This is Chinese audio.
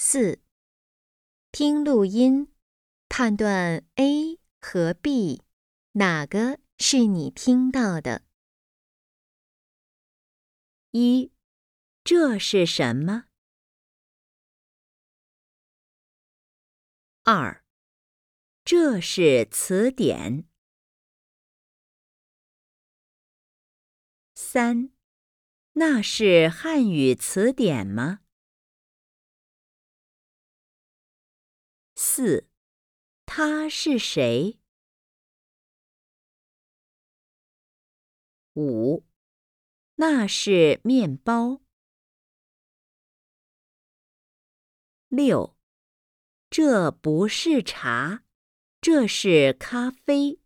4. 听录音，判断 A 和 B 哪个是你听到的。 1. 这是什么？ 2. 这是词典。 3. 那是汉语词典吗？ 4. 他是谁？ 5. 那是面包。 6. 这不是茶，这是咖啡。